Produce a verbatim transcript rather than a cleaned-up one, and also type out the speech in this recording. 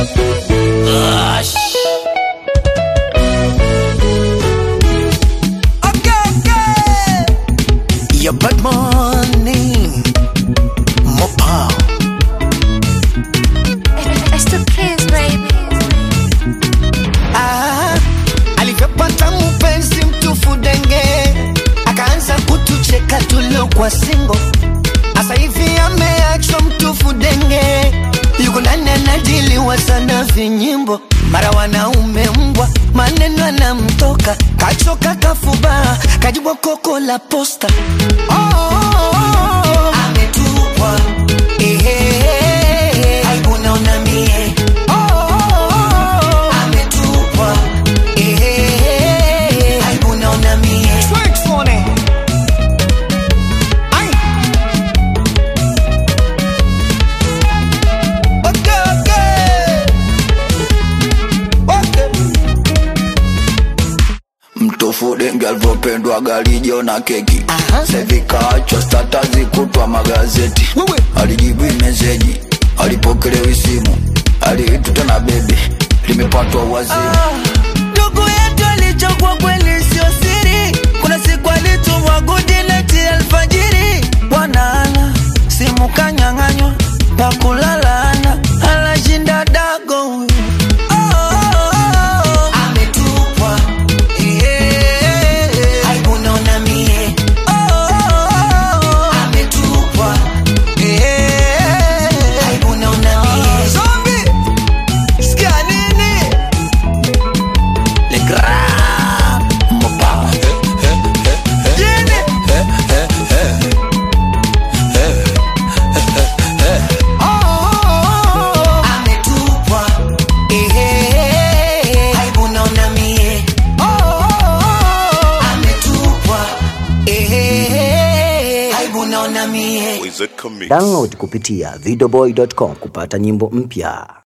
Ush. Okay, okay. Your bad morning, Mopa. It's the kids, baby. Ah, alivyopata mpenzi mtufu denge, akaanza kutucheka tulio kwa singo. Asa hivi ameachwa mtufu denge, yuko ndani anadiliwa sana vinyimbo. Mara wanaume mbwa, maneno anamtoka, kachoka kafuba, kajibwa koko la posta. Oh, oh, oh, oh. Ametupwa, eh, eh, eh. Aibu naona mie. Oh, oh, oh, oh. Ametupwa, eh, eh, eh. Aibu naona mie. Twerk for it. Ay. Okay, okay. Okay. Mtufu denge alipopendwa galijo na keki. Aha. Sevika acho statazi kutwa magazeti. Wewe. Alijibu meseji, alipokelewa simu, aliitwa na bebe, limepatwa wazimu. Ndugu yetu alichokwa kweli sio siri. Kuna siku alitumwa good night alfajiri. Bwana simu kanyang'anywa, pakulalana, alashinda dago. Oh, oh, oh. Ametupwa, eh, eh, eh. Aibu naona mie. Oh, oh, oh. Ametupwa, eh, eh, eh. Aibu naona mie. Zombie, sikia nini? Le grand Mopa. Jini. Oh, oh, oh. Ametupwa, eh, eh, eh. Aibu naona mie. Oh, oh, oh. Ametupwa, eh, eh, eh. Aibu naona mie. Wizard Comics. Download kupitia videoboy dot com kupata nyimbo mpya.